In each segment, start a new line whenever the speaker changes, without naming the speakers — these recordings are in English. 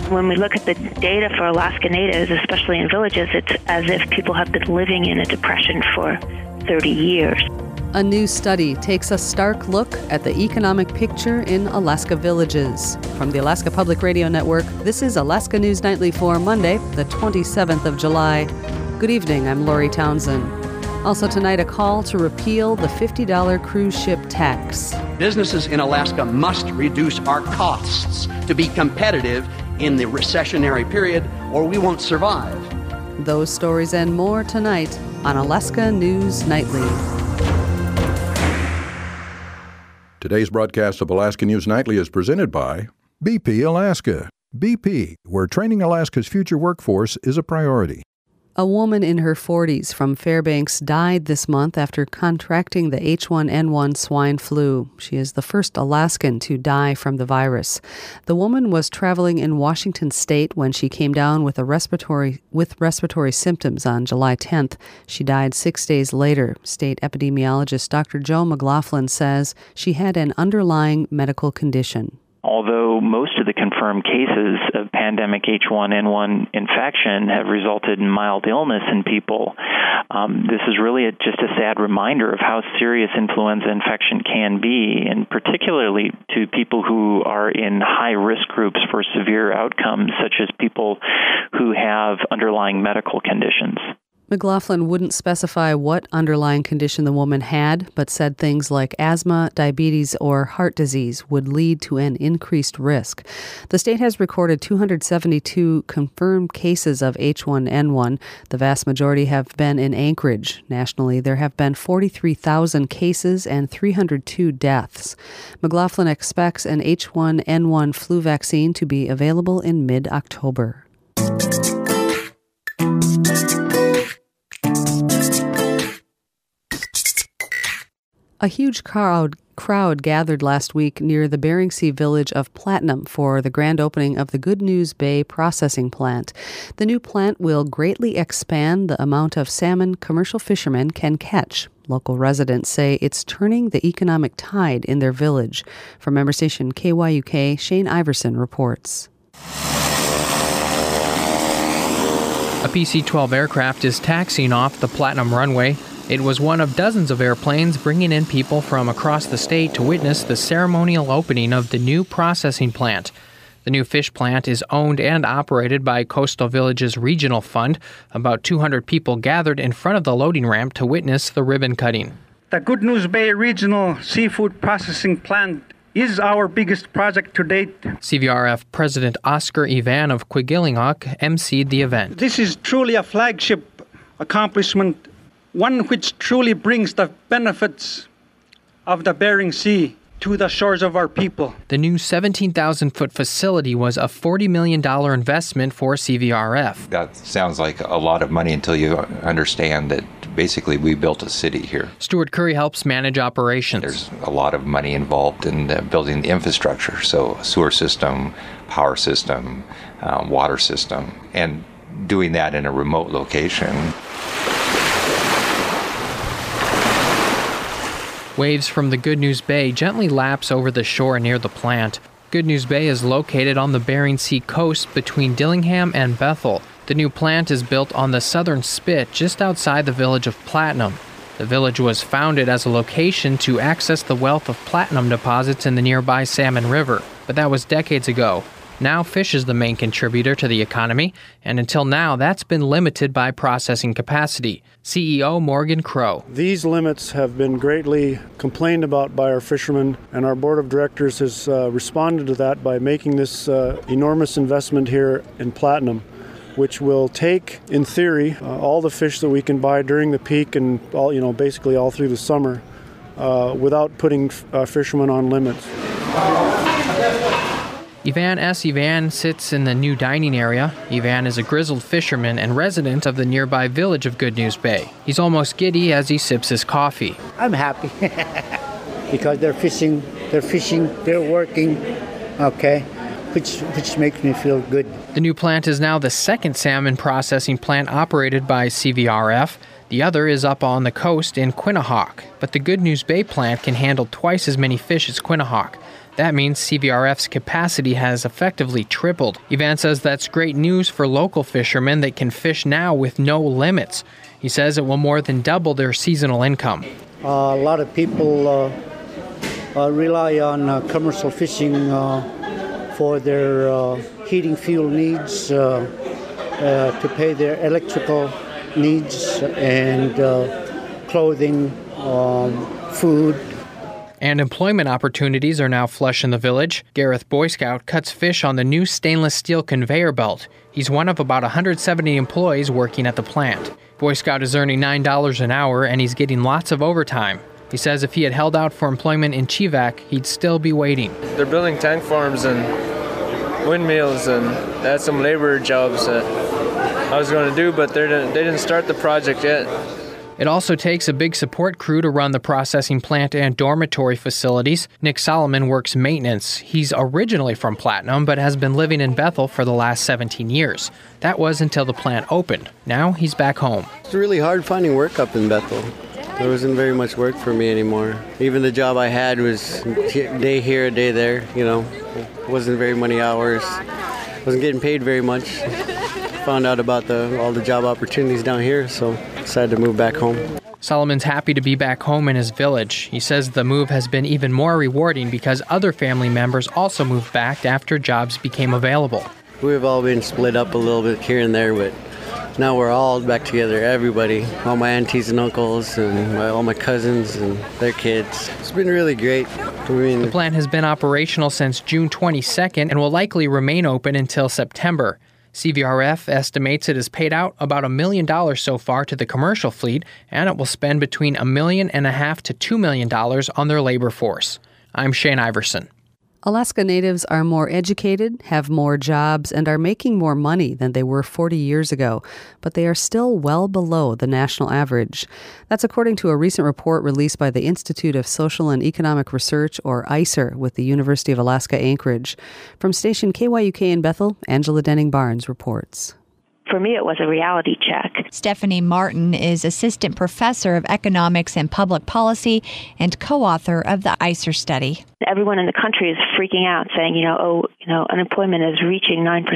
When we look at the data for Alaska Natives, especially in villages, it's as if people have been living in a depression for 30 years.
A new study takes a stark look at the economic picture in Alaska villages. From the Alaska Public Radio Network, this is Alaska News Nightly for Monday, the 27th of July. Good evening, I'm Lori Townsend. Also tonight, a call to repeal the $50 cruise ship tax.
Businesses in Alaska must reduce our costs to be competitive in the recessionary period, or we won't survive.
Those stories and more tonight on Alaska News Nightly.
Today's broadcast of Alaska News Nightly is presented by BP Alaska. BP, where training Alaska's future workforce is a priority.
A woman in her 40s from Fairbanks died this month after contracting the H1N1 swine flu. She is the first Alaskan to die from the virus. The woman was traveling in Washington state when she came down with respiratory symptoms on July 10th. She died 6 days later. State epidemiologist Dr. Joe McLaughlin says she had an underlying medical condition.
Although most of the confirmed cases of pandemic H1N1 infection have resulted in mild illness in people, this is really just a sad reminder of how serious influenza infection can be, and particularly to people who are in high-risk groups for severe outcomes, such as people who have underlying medical conditions.
McLaughlin wouldn't specify what underlying condition the woman had, but said things like asthma, diabetes, or heart disease would lead to an increased risk. The state has recorded 272 confirmed cases of H1N1. The vast majority have been in Anchorage. Nationally, there have been 43,000 cases and 302 deaths. McLaughlin expects an H1N1 flu vaccine to be available in mid-October. A huge crowd gathered last week near the Bering Sea village of Platinum for the grand opening of the Good News Bay processing plant. The new plant will greatly expand the amount of salmon commercial fishermen can catch. Local residents say it's turning the economic tide in their village. From member station KYUK, Shane Iverson reports.
A PC-12 aircraft is taxiing off the Platinum runway. It was one of dozens of airplanes bringing in people from across the state to witness the ceremonial opening of the new processing plant. The new fish plant is owned and operated by Coastal Villages Regional Fund. About 200 people gathered in front of the loading ramp to witness the ribbon cutting.
The Good News Bay Regional Seafood Processing Plant is our biggest project to date.
CVRF President Oscar Ivan of Quigilingok emceed the event.
This is truly a flagship accomplishment, one which truly brings the benefits of the Bering Sea to the shores of our people.
The new 17,000-foot facility was a $40 million investment for CVRF.
That sounds like a lot of money until you understand that basically we built a city here.
Stuart Curry helps manage operations.
There's a lot of money involved in building the infrastructure, so sewer system, power system, water system, and doing that in a remote location.
Waves from the Good News Bay gently laps over the shore near the plant. Good News Bay is located on the Bering Sea coast between Dillingham and Bethel. The new plant is built on the southern spit just outside the village of Platinum. The village was founded as a location to access the wealth of platinum deposits in the nearby Salmon River, but that was decades ago. Now fish is the main contributor to the economy, and until now that's been limited by processing capacity. CEO Morgan Crow.
These limits have been greatly complained about by our fishermen, and our board of directors has responded to that by making this enormous investment here in Platinum, which will take, in theory, all the fish that we can buy during the peak and basically all through the summer, without putting fishermen on limits.
Ivan sits in the new dining area. Ivan is a grizzled fisherman and resident of the nearby village of Good News Bay. He's almost giddy as he sips his coffee.
I'm happy because they're fishing, they're working, okay. which makes me feel good.
The new plant is now the second salmon processing plant operated by CVRF. The other is up on the coast in Quinnahock, but the Good News Bay plant can handle twice as many fish as Quinnahock. That means CVRF's capacity has effectively tripled. Ivan says that's great news for local fishermen that can fish now with no limits. He says it will more than double their seasonal income.
A lot of people rely on commercial fishing for their heating fuel needs, to pay their electrical needs, and clothing, food.
And employment opportunities are now flush in the village. Gareth Boy Scout cuts fish on the new stainless steel conveyor belt. He's one of about 170 employees working at the plant. Boy Scout is earning $9 an hour, and he's getting lots of overtime. He says if he had held out for employment in Chivak, he'd still be waiting.
They're building tank farms and windmills, and they had some labor jobs that I was going to do, but they didn't start the project yet.
It also takes a big support crew to run the processing plant and dormitory facilities. Nick Solomon works maintenance. He's originally from Platinum, but has been living in Bethel for the last 17 years. That was until the plant opened. Now he's back home.
It's really hard finding work up in Bethel. There wasn't very much work for me anymore. Even the job I had was day here, a day there. It wasn't very many hours. Wasn't getting paid very much. Found out about all the job opportunities down here, so decided to move back home.
Solomon's happy to be back home in his village. He says the move has been even more rewarding because other family members also moved back after jobs became available.
We've all been split up a little bit here and there, but now we're all back together, everybody, all my aunties and uncles and all my cousins and their kids. It's been really great.
The plant has been operational since June 22nd and will likely remain open until September. CVRF estimates it has paid out about $1 million so far to the commercial fleet, and it will spend between $1.5 million to $2 million on their labor force. I'm Shane Iverson.
Alaska Natives are more educated, have more jobs, and are making more money than they were 40 years ago, but they are still well below the national average. That's according to a recent report released by the Institute of Social and Economic Research, or ISER, with the University of Alaska Anchorage. From station KYUK in Bethel, Angela Denning-Barnes reports.
For me, it was a reality check.
Stephanie Martin is assistant professor of economics and public policy and co-author of the ISER study.
Everyone in the country is freaking out, saying, unemployment is reaching 9%.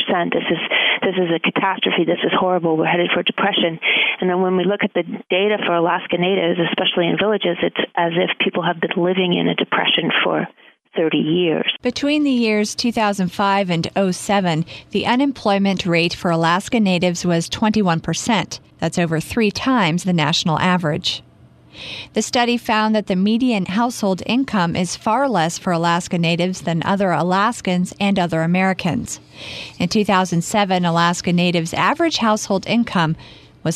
This is a catastrophe. This is horrible. We're headed for depression. And then when we look at the data for Alaska Natives, especially in villages, it's as if people have been living in a depression for 30 years.
Between the years 2005 and 2007, the unemployment rate for Alaska Natives was 21%. That's over 3 times the national average. The study found that the median household income is far less for Alaska Natives than other Alaskans and other Americans. In 2007, Alaska Natives' average household income was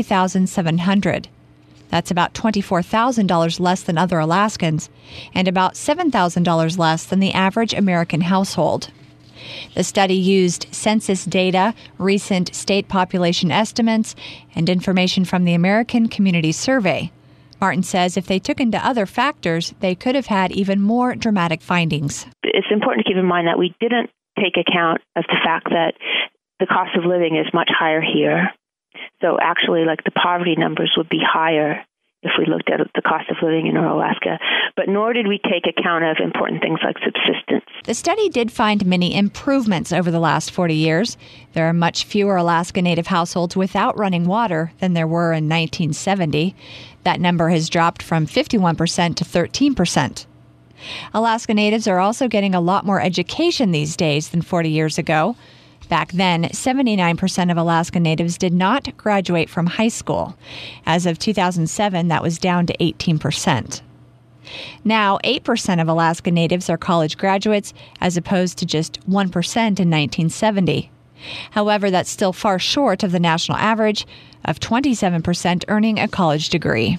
$42,700. That's about $24,000 less than other Alaskans and about $7,000 less than the average American household. The study used census data, recent state population estimates, and information from the American Community Survey. Martin says if they took into other factors, they could have had even more dramatic findings.
It's important to keep in mind that we didn't take account of the fact that the cost of living is much higher here. So actually, the poverty numbers would be higher if we looked at the cost of living in rural Alaska. But nor did we take account of important things like subsistence.
The study did find many improvements over the last 40 years. There are much fewer Alaska Native households without running water than there were in 1970. That number has dropped from 51% to 13%. Alaska Natives are also getting a lot more education these days than 40 years ago. Back then, 79% of Alaska Natives did not graduate from high school. As of 2007, that was down to 18%. Now, 8% of Alaska Natives are college graduates, as opposed to just 1% in 1970. However, that's still far short of the national average of 27% earning a college degree.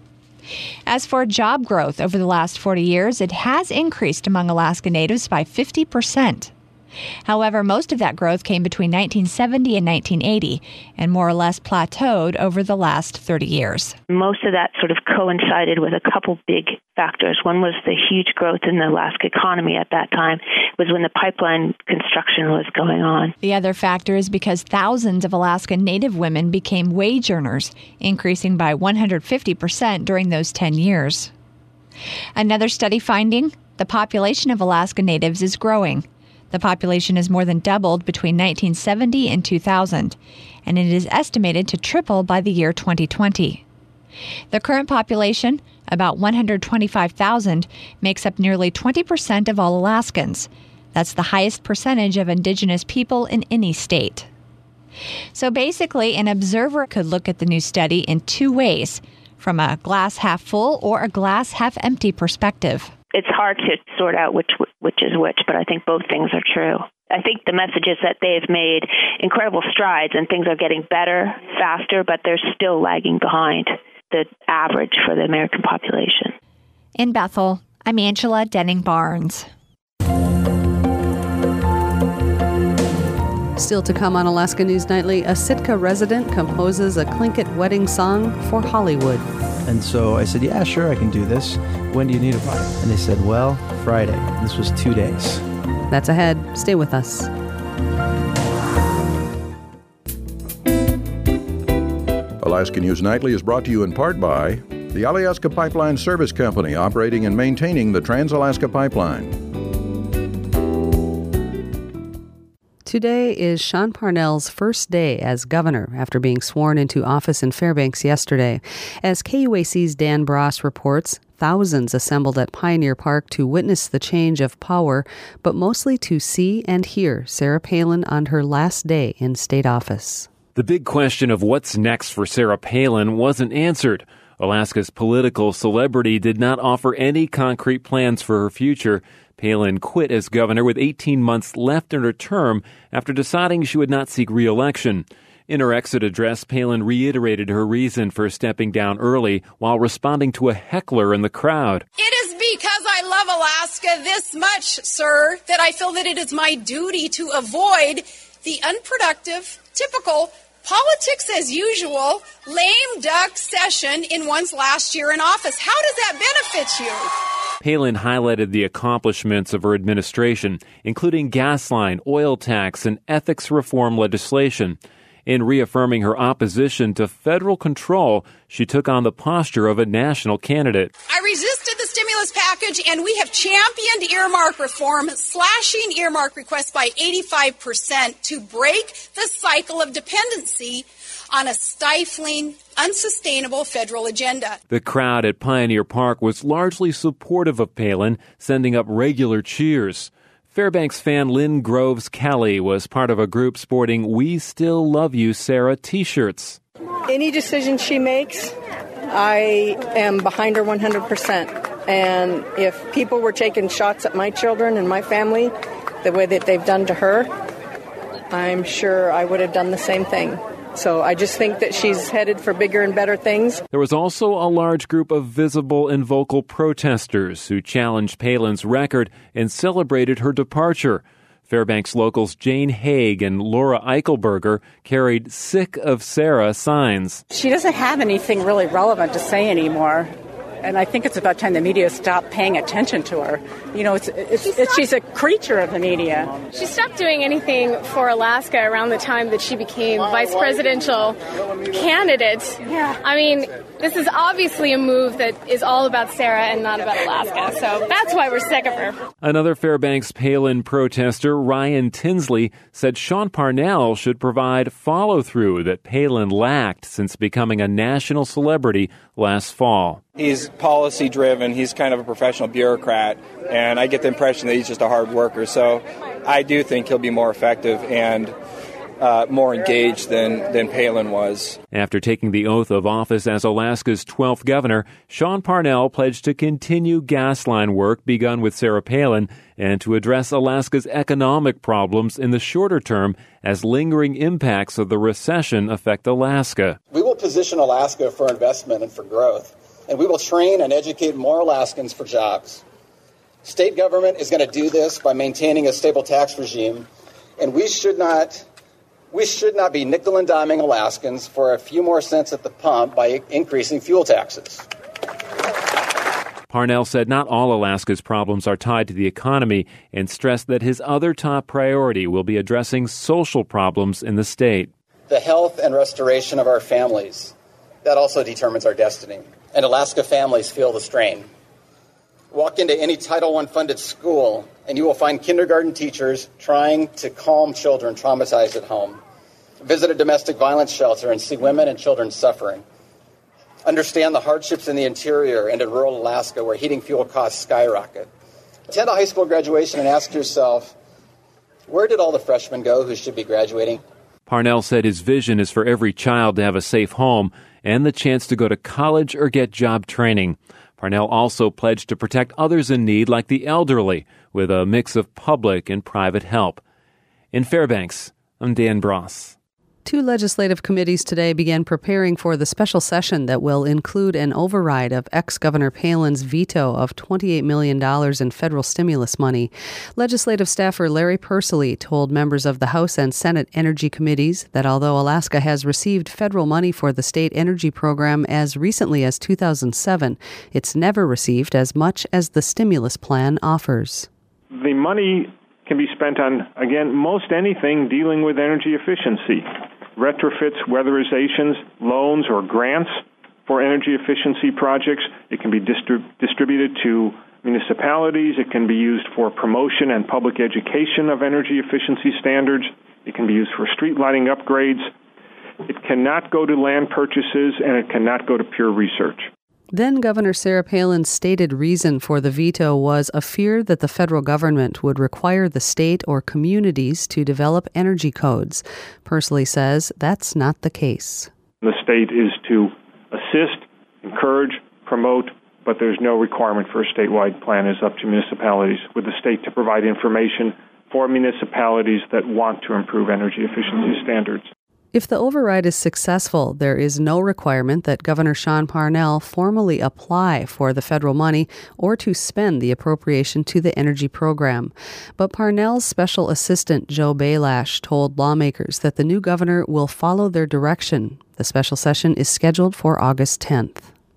As for job growth over the last 40 years, it has increased among Alaska Natives by 50%. However, most of that growth came between 1970 and 1980 and more or less plateaued over the last 30 years.
Most of that sort of coincided with a couple big factors. One was the huge growth in the Alaska economy at that time, was when the pipeline construction was going on.
The other factor is because thousands of Alaska Native women became wage earners, increasing by 150% during those 10 years. Another study finding, the population of Alaska Natives is growing. The population has more than doubled between 1970 and 2000, and it is estimated to triple by the year 2020. The current population, about 125,000, makes up nearly 20% of all Alaskans. That's the highest percentage of Indigenous people in any state. So basically, an observer could look at the new study in two ways, from a glass half full or a glass half empty perspective.
It's hard to sort out which is which, but I think both things are true. I think the message is that they've made incredible strides and things are getting better, faster, but they're still lagging behind the average for the American population.
In Bethel, I'm Angela Denning-Barnes.
Still to come on Alaska News Nightly, a Sitka resident composes a Tlingit wedding song for Hollywood.
And so I said, yeah, sure, I can do this. When do you need it by? And they said, well, Friday. And this was 2 days.
That's ahead. Stay with us.
Alaska News Nightly is brought to you in part by the Alyeska Pipeline Service Company, operating and maintaining the Trans-Alaska Pipeline.
Today is Sean Parnell's first day as governor after being sworn into office in Fairbanks yesterday. As KUAC's Dan Bross reports, thousands assembled at Pioneer Park to witness the change of power, but mostly to see and hear Sarah Palin on her last day in state office.
The big question of what's next for Sarah Palin wasn't answered. Alaska's political celebrity did not offer any concrete plans for her future. Palin quit as governor with 18 months left in her term after deciding she would not seek re-election. In her exit address, Palin reiterated her reason for stepping down early while responding to a heckler in the crowd.
It is because I love Alaska this much, sir, that I feel that it is my duty to avoid the unproductive, typical, politics as usual, lame duck session in one's last year in office. How does that benefit you?
Palin highlighted the accomplishments of her administration, including gas line, oil tax, and ethics reform legislation. In reaffirming her opposition to federal control, she took on the posture of a national candidate.
I resisted the stimulus package, and we have championed earmark reform, slashing earmark requests by 85% to break the cycle of dependency on a stifling, unsustainable federal agenda.
The crowd at Pioneer Park was largely supportive of Palin, sending up regular cheers. Fairbanks fan Lynn Groves Kelly was part of a group sporting "We Still Love You, Sarah" t-shirts.
Any decision she makes, I am behind her 100%. And if people were taking shots at my children and my family the way that they've done to her, I'm sure I would have done the same thing. So I just think that she's headed for bigger and better things.
There was also a large group of visible and vocal protesters who challenged Palin's record and celebrated her departure. Fairbanks locals Jane Haig and Laura Eichelberger carried "Sick of Sarah" signs.
She doesn't have anything really relevant to say anymore. And I think it's about time the media stopped paying attention to her. You know, she's a creature of the media.
She stopped doing anything for Alaska around the time that she became vice presidential candidate.
Yeah.
I mean, this is obviously a move that is all about Sarah and not about Alaska. So that's why we're sick of her.
Another Fairbanks Palin protester, Ryan Tinsley, said Sean Parnell should provide follow-through that Palin lacked since becoming a national celebrity last fall.
He's policy-driven. He's kind of a professional bureaucrat, and I get the impression that he's just a hard worker. So I do think he'll be more effective and more engaged than Palin was.
After taking the oath of office as Alaska's 12th governor, Sean Parnell pledged to continue gas line work begun with Sarah Palin and to address Alaska's economic problems in the shorter term as lingering impacts of the recession affect Alaska.
We will position Alaska for investment and for growth, and we will train and educate more Alaskans for jobs. State government is going to do this by maintaining a stable tax regime, and we should not be nickel and diming Alaskans for a few more cents at the pump by increasing fuel taxes.
Parnell said not all Alaska's problems are tied to the economy and stressed that his other top priority will be addressing social problems in the state.
The health and restoration of our families, that also determines our destiny. And Alaska families feel the strain. Walk into any Title I funded school and you will find kindergarten teachers trying to calm children traumatized at home. Visit a domestic violence shelter and see women and children suffering. Understand the hardships in the interior and in rural Alaska where heating fuel costs skyrocket. Attend a high school graduation and ask yourself, where did all the freshmen go who should be graduating?
Parnell said his vision is for every child to have a safe home and the chance to go to college or get job training. Parnell also pledged to protect others in need like the elderly with a mix of public and private help. In Fairbanks, I'm Dan Bross.
2 legislative committees today began preparing for the special session that will include an override of ex-Governor Palin's veto of $28 million in federal stimulus money. Legislative staffer Larry Persily told members of the House and Senate Energy Committees that although Alaska has received federal money for the state energy program as recently as 2007, it's never received as much as the stimulus plan offers.
The money can be spent on, again, most anything dealing with energy efficiency. Retrofits, weatherizations, loans, or grants for energy efficiency projects. It can be distributed to municipalities. It can be used for promotion and public education of energy efficiency standards. It can be used for street lighting upgrades. It cannot go to land purchases, and it cannot go to pure research.
Then Governor Sarah Palin's stated reason for the veto was a fear that the federal government would require the state or communities to develop energy codes. Persily says that's not the case.
The state is to assist, encourage, promote, but there's no requirement for a statewide plan. It's up to municipalities, with the state to provide information for municipalities that want to improve energy efficiency standards.
If the override is successful, there is no requirement that Governor Sean Parnell formally apply for the federal money or to spend the appropriation to the energy program. But Parnell's special assistant, Joe Bailash, told lawmakers that the new governor will follow their direction. The special session is scheduled for August 10th.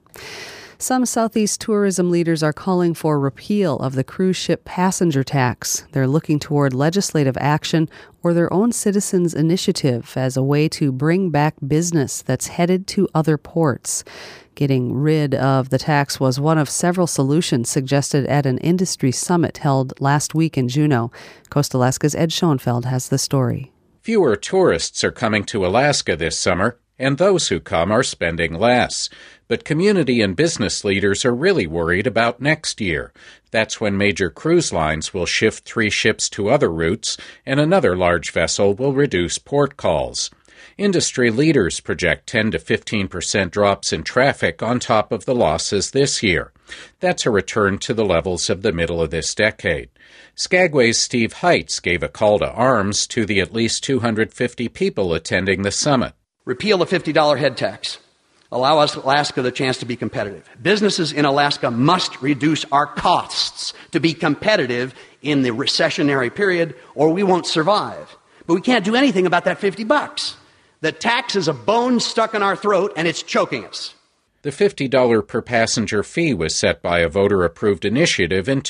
Some Southeast tourism leaders are calling for repeal of the cruise ship passenger tax. They're looking toward legislative action or their own citizens' initiative as a way to bring back business that's headed to other ports. Getting rid of the tax was one of several solutions suggested at an industry summit held last week in Juneau. Coast Alaska's Ed Schoenfeld has the story.
Fewer tourists are coming to Alaska this summer, and those who come are spending less. But community and business leaders are really worried about next year. That's when major cruise lines will shift 3 ships to other routes, and another large vessel will reduce port calls. Industry leaders project 10 to 15% drops in traffic on top of the losses this year. That's a return to the levels of the middle of this decade. Skagway's Steve Heitz gave a call to arms to the at least 250 people attending the summit.
Repeal the $50 head tax. Allow us, Alaska, the chance to be competitive. Businesses in Alaska must reduce our costs to be competitive in the recessionary period, or we won't survive. But we can't do anything about that $50. The tax is a bone stuck in our throat, and it's choking us.
The $50 per passenger fee was set by a voter-approved initiative in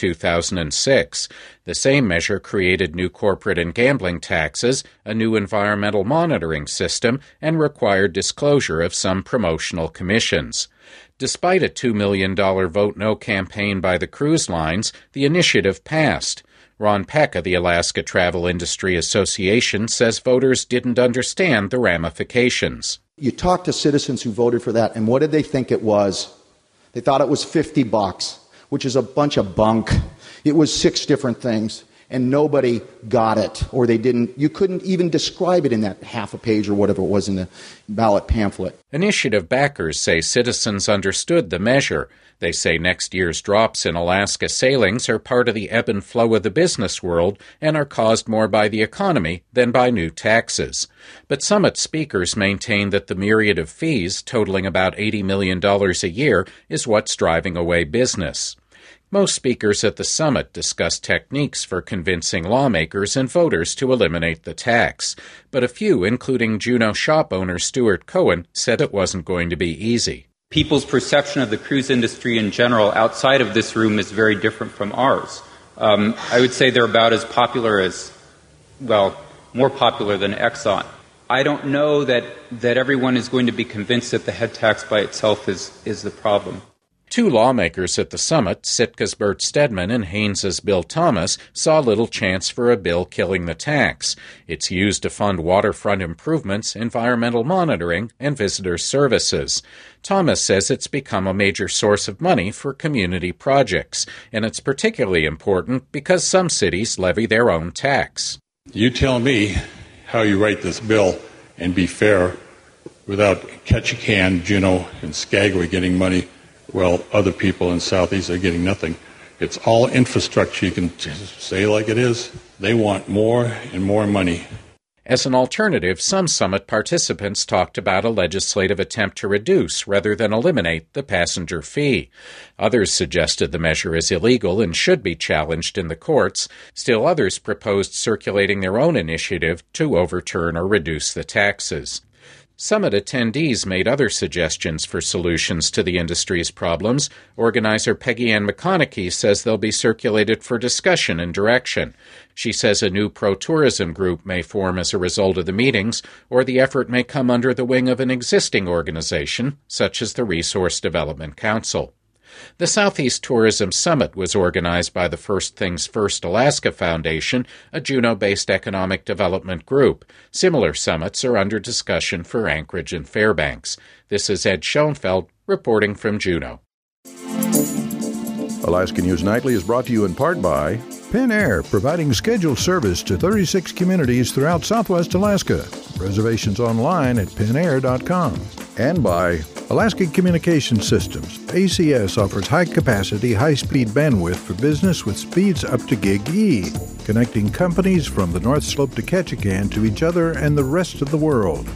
2006. The same measure created new corporate and gambling taxes, a new environmental monitoring system, and required disclosure of some promotional commissions. Despite a $2 million Vote No campaign by the cruise lines, the initiative passed. Ron Peck of the Alaska Travel Industry Association says voters didn't understand the ramifications.
You talk to citizens who voted for that, and what did they think it was? They thought it was $50, which is a bunch of bunk. It was 6 different things, and nobody got it, or they didn't. You couldn't even describe it in that half a page or whatever it was in the ballot pamphlet.
Initiative backers say citizens understood the measure. They say next year's drops in Alaska sailings are part of the ebb and flow of the business world and are caused more by the economy than by new taxes. But summit speakers maintain that the myriad of fees, totaling about $80 million a year, is what's driving away business. Most speakers at the summit discussed techniques for convincing lawmakers and voters to eliminate the tax. But a few, including Juneau shop owner Stuart Cohen, said it wasn't going to be easy.
People's perception of the cruise industry in general outside of this room is very different from ours. I would say they're about as popular as, well, more popular than Exxon. I don't know that everyone is going to be convinced that the head tax by itself is the problem.
Two lawmakers at the summit, Sitka's Bert Stedman and Haynes's Bill Thomas, saw little chance for a bill killing the tax. It's used to fund waterfront improvements, environmental monitoring, and visitor services. Thomas says it's become a major source of money for community projects, and it's particularly important because some cities levy their own tax.
You tell me how you write this bill and be fair without Ketchikan, Juneau, and Skagway getting money while other people in Southeast are getting nothing. It's all infrastructure. You can say like it is. They want more and more money.
As an alternative, some summit participants talked about a legislative attempt to reduce rather than eliminate the passenger fee. Others suggested the measure is illegal and should be challenged in the courts. Still others proposed circulating their own initiative to overturn or reduce the taxes. Summit attendees made other suggestions for solutions to the industry's problems. Organizer Peggy Ann McConaughey says they'll be circulated for discussion and direction. She says a new pro-tourism group may form as a result of the meetings, or the effort may come under the wing of an existing organization, such as the Resource Development Council. The Southeast Tourism Summit was organized by the First Things First Alaska Foundation, a Juneau-based economic development group. Similar summits are under discussion for Anchorage and Fairbanks. This is Ed Schoenfeld reporting from Juneau.
Alaska News Nightly is brought to you in part by Pin Air, providing scheduled service to 36 communities throughout Southwest Alaska. Reservations online at pinair.com. And by Alaska Communication Systems. ACS offers high-capacity, high-speed bandwidth for business with speeds up to Gig E, connecting companies from the North Slope to Ketchikan to each other and the rest of the world.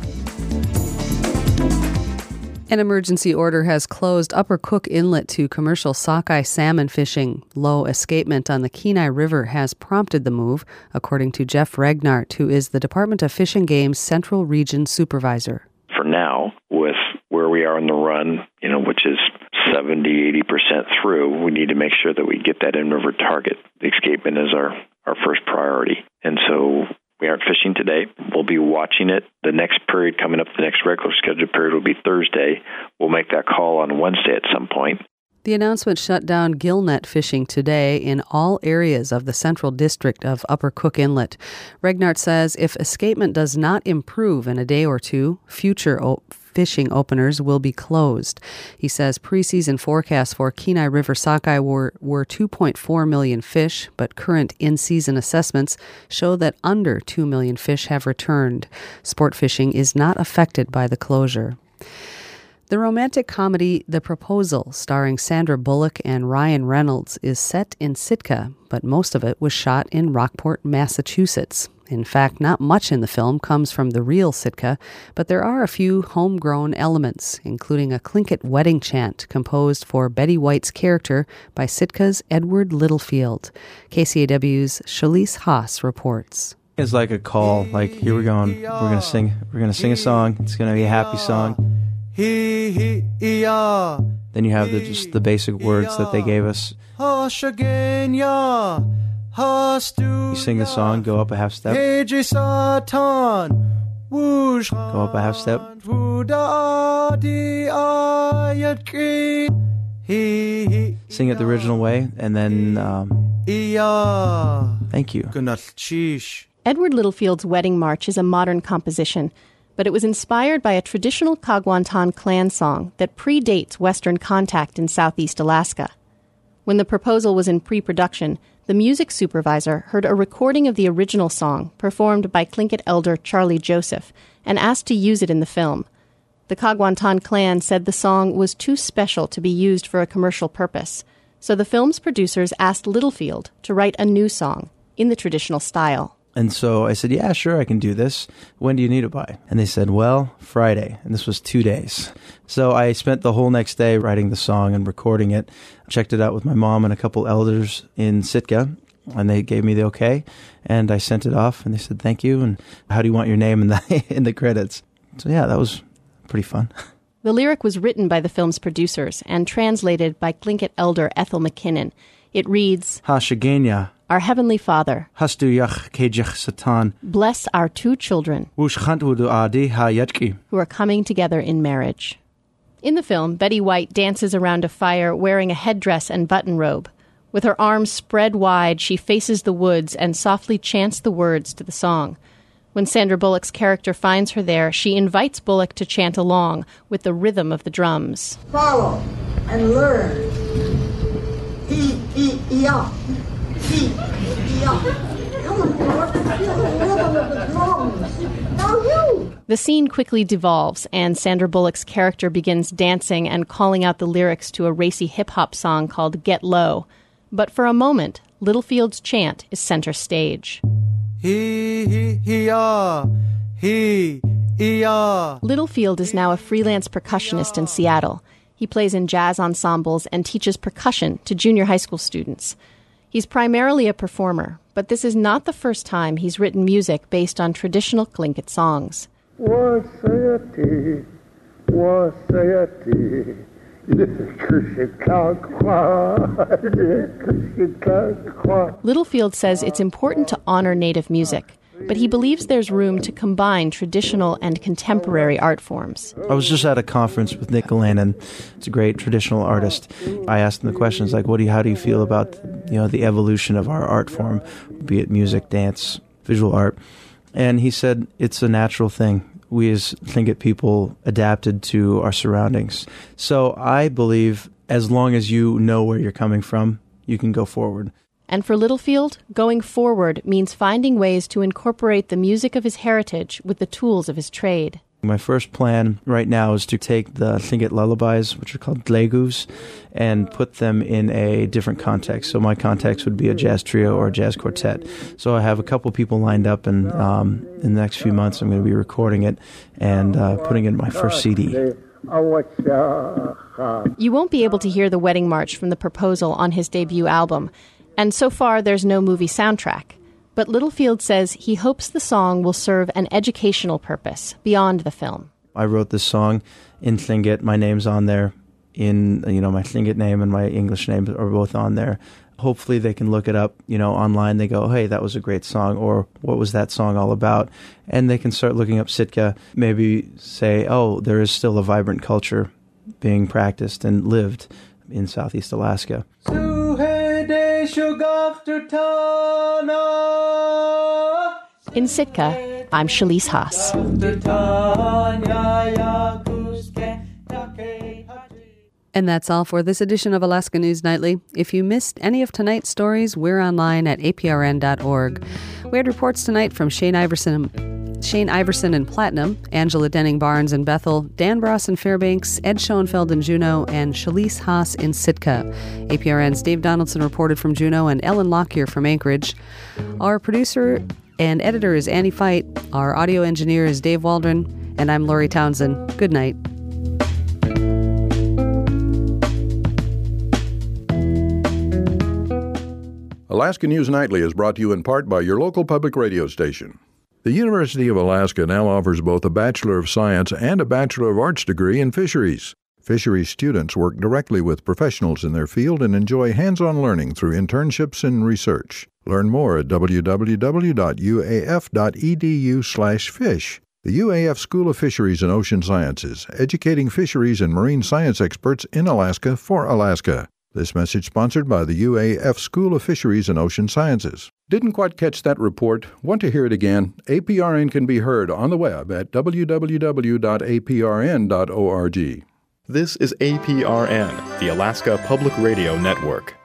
An emergency order has closed Upper Cook Inlet to commercial sockeye salmon fishing. Low escapement on the Kenai River has prompted the move, according to Jeff Regnart, who is the Department of Fish and Game's Central Region Supervisor.
For now, with where we are in the run, which is 70-80% through, we need to make sure that we get that in-river target. The escapement is our first priority. And so we aren't fishing today. We'll be watching it. The next period coming up, the next regular scheduled period will be Thursday. We'll make that call on Wednesday at some point.
The announcement shut down gillnet fishing today in all areas of the central district of Upper Cook Inlet. Regnart says if escapement does not improve in a day or two, future fishing openers will be closed. He says preseason forecasts for Kenai River sockeye were 2.4 million fish, but current in-season assessments show that under 2 million fish have returned. Sport fishing is not affected by the closure. The romantic comedy The Proposal, starring Sandra Bullock and Ryan Reynolds, is set in Sitka, but most of it was shot in Rockport, Massachusetts. In fact, not much in the film comes from the real Sitka, but there are a few homegrown elements, including a Tlingit wedding chant composed for Betty White's character by Sitka's Edward Littlefield. KCAW's Shalise Haas reports.
It's like a call, like here we're going, we're gonna sing a song, it's gonna be a happy song. Then you have just the basic words that they gave us. You sing the song, go up a half step. Go up a half step. Sing it the original way, and then thank you.
Edward Littlefield's Wedding March is a modern composition, but it was inspired by a traditional Kagwantan clan song that predates Western contact in Southeast Alaska. When The Proposal was in pre-production, the music supervisor heard a recording of the original song performed by Tlingit elder Charlie Joseph and asked to use it in the film. The Kagwantan clan said the song was too special to be used for a commercial purpose, so the film's producers asked Littlefield to write a new song in the traditional style.
And so I said, yeah, sure, I can do this. When do you need it by? And they said, well, Friday. And this was 2 days. So I spent the whole next day writing the song and recording it. Checked it out with my mom and a couple elders in Sitka, and they gave me the okay. And I sent it off, and they said, thank you. And how do you want your name in the credits? So yeah, that was pretty fun.
The lyric was written by the film's producers and translated by Tlingit elder Ethel McKinnon. It reads,
Ha-shagenya,
Our Heavenly Father,
Hastuyach kejich satan,
bless our 2 children
Wushchantwudu adi ha-yatki,
who are coming together in marriage. In the film, Betty White dances around a fire wearing a headdress and button robe. With her arms spread wide, she faces the woods and softly chants the words to the song. When Sandra Bullock's character finds her there, she invites Bullock to chant along with the rhythm of the drums.
Follow and learn. He-ya. Come on, Bullock. Feel the rhythm of the drums. Now you.
The scene quickly devolves, and Sandra Bullock's character begins dancing and calling out the lyrics to a racy hip-hop song called Get Low. But for a moment, Littlefield's chant is center stage.
He-ya, he-ya.
Littlefield is now a freelance percussionist in Seattle. He plays in jazz ensembles and teaches percussion to junior high school students. He's primarily a performer, but this is not the first time he's written music based on traditional Tlingit songs. Littlefield says it's important to honor native music, but he believes there's room to combine traditional and contemporary art forms.
I was just at a conference with Nick Galanin. It's a great traditional artist. I asked him the questions like, how do you feel about the evolution of our art form, be it music, dance, visual art? And he said it's a natural thing. We as Tlingit people adapted to our surroundings. So I believe as long as you know where you're coming from, you can go forward.
And for Littlefield, going forward means finding ways to incorporate the music of his heritage with the tools of his trade.
My first plan right now is to take the Tlingit lullabies, which are called dlegus, and put them in a different context. So my context would be a jazz trio or a jazz quartet. So I have a couple people lined up, and in the next few months I'm going to be recording it and putting it in my first CD.
You won't be able to hear the wedding march from The Proposal on his debut album, and so far there's no movie soundtrack. But Littlefield says he hopes the song will serve an educational purpose beyond the film.
I wrote this song in Tlingit. My name's on there. My Tlingit name and my English name are both on there. Hopefully they can look it up, online. They go, hey, that was a great song, or what was that song all about? And they can start looking up Sitka, maybe say, oh, there is still a vibrant culture being practiced and lived in Southeast Alaska.
In Sitka, I'm Shalise Haas.
And that's all for this edition of Alaska News Nightly. If you missed any of tonight's stories, we're online at aprn.org. We had reports tonight from Shane Iverson in Platinum, Angela Denning-Barnes in Bethel, Dan Bross in Fairbanks, Ed Schoenfeld in Juneau, and Shalise Haas in Sitka. APRN's Dave Donaldson reported from Juneau and Ellen Lockyer from Anchorage. Our producer and editor is Annie Fight. Our audio engineer is Dave Waldron. And I'm Lori Townsend. Good night.
Alaska News Nightly is brought to you in part by your local public radio station. The University of Alaska now offers both a Bachelor of Science and a Bachelor of Arts degree in fisheries. Fisheries students work directly with professionals in their field and enjoy hands-on learning through internships and research. Learn more at www.uaf.edu/fish. The UAF School of Fisheries and Ocean Sciences, educating fisheries and marine science experts in Alaska for Alaska. This message sponsored by the UAF School of Fisheries and Ocean Sciences. Didn't quite catch that report? Want to hear it again? APRN can be heard on the web at www.aprn.org.
This is APRN, the Alaska Public Radio Network.